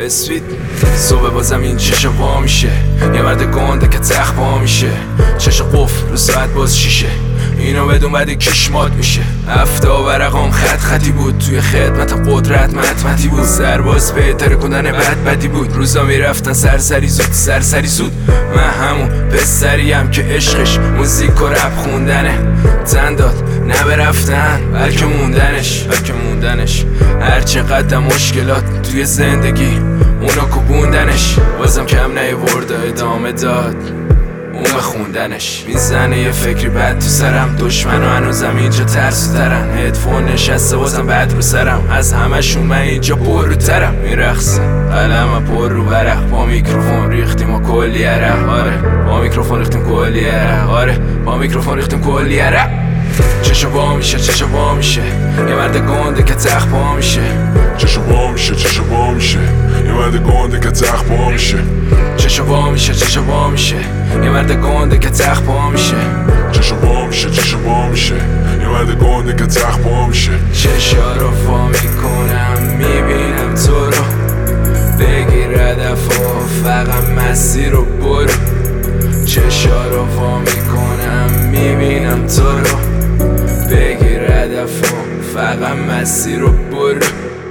اسوید. صبح بازم این چشم وا میشه، یه مرد گنده که تخت پا میشه، چشم قفل رو ساعت باز شیشه، اینو بدون بعد کشمات میشه. هفته و ورقام خط خطی بود، توی خدمتم قدرت مطمتی بود، سرباز بهتر کنن بدی بود، روزا میرفتن سرسری زود. من همون پسریم که عشقش موزیک و رپ خوندنه، تن داد نه برفتن بلکه موندنش. هرچقدر مشکلات توی زندگی اونا کوبوندنش، بازم کم نیورد ادامه داد اون خوندنش. میزنه یه فکری بد تو سرم، دشمن و هنوزم اینجا ترسو ترن، هدفون نشسته بازم بد رو سرم، از همشون من اینجا پر رو ترم. میرخصم قلمم پر رو ورق، با میکروفون ریختیم و کلی عرق. آره با میکروفون ریختیم کلی عرق. چشم وا میشه یه مرد گنده که تخت پا میشه. چشم وا میشه یه مرد گنده که تخت پا میشه. چشم وا میشه یه مرد گنده که تخت پا میشه. چشم وا میشه یه مرد گنده که تخت پا میشه. چشا رو وا میکنم میبینم تو رو، بگیر هدف و فقط مسیر رو برو. چشا رو وا میکنم میبینم تو رو، بگیر هدف و فقط مسیر رو برو.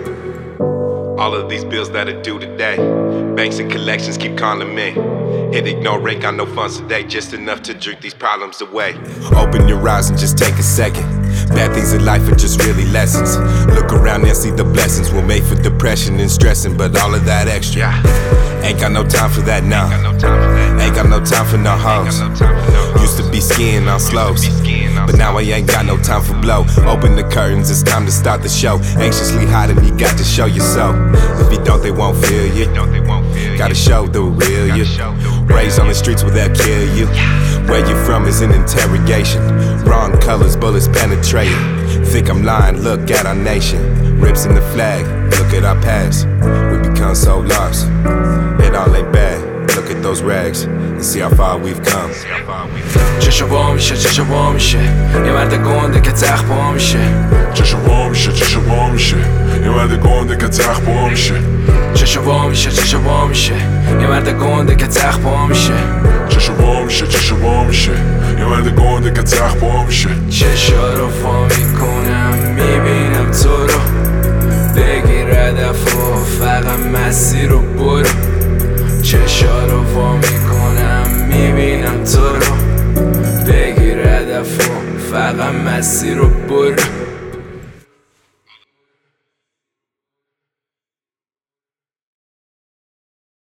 All of these bills that are due today, banks and collections keep calling me. Hit ignore rate, got no funds today, just enough to drink these problems away. Open your eyes and just take a second. Bad things in life are just really lessons. Look around and see the blessings we're made for depression and stressing, but all of that extra. Ain't got no time for that now. Ain't got no time for no hoes. Used to be skiing on slopes, but now I ain't got no time for blow. Open the curtains, it's time to start the show. Anxiously hiding, you got to show your soul. If you don't, they won't feel you. Gotta show the real you. Raised on the streets where they'll kill you. Where you from is an interrogation. Wrong colors, bullets penetrating. Think I'm lying, look at our nation. Rips in the flag, look at our past. We become so lost, it all ain't bad. Look at those rags and see how far we've come. چشم وا میشه یه مرد گنده که تخت پا میشه. چشم وا میشه یه مرد گنده که تخت پا میشه. چشم وا میشه یه مرد گنده که تخت پا میشه. چشم وا میشه یه مرد گنده که تخت پا میشه. چشا رو وا میکنم میبینم تو رو، بگیر هدف و فقط مسیر رو برو. چشا رو وا میکنم میبینم تو رو، بگیر هدف و فقط مسیر رو برو.